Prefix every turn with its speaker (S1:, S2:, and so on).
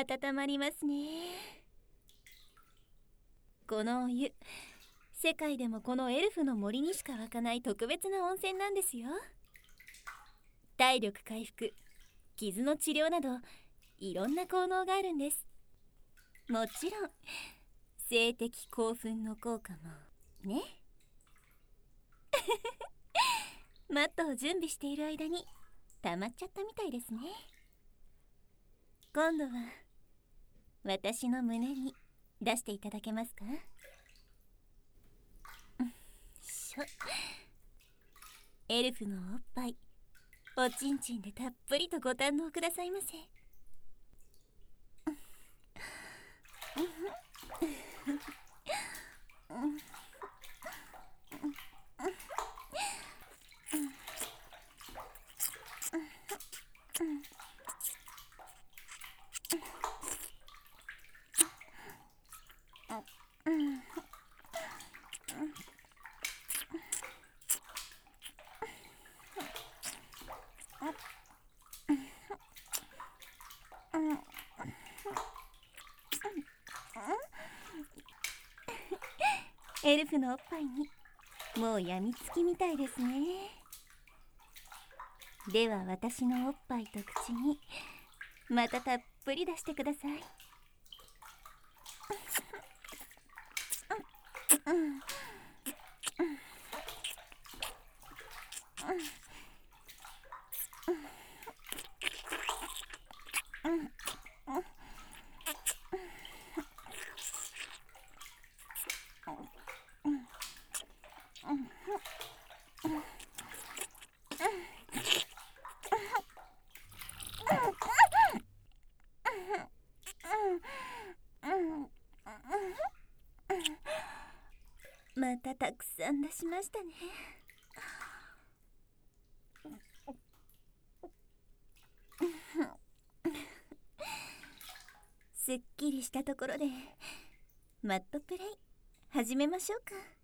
S1: 温まりますね。このお湯、世界でもこのエルフの森にしか湧かない特別な温泉なんですよ。体力回復、傷の治療などいろんな効能があるんです。もちろん性的興奮の効果もね。マットを準備している間に溜まっちゃったみたいですね。今度は私の胸に出していただけますか？エルフのおっぱい、おちんちんでたっぷりとご堪能くださいませ。エルフのおっぱいにもうやみつきみたいですね。では私のおっぱいと口にまたたっぷり出してください。またたくさん出しましたね。すっきりしたところでマットプレイ始めましょうか。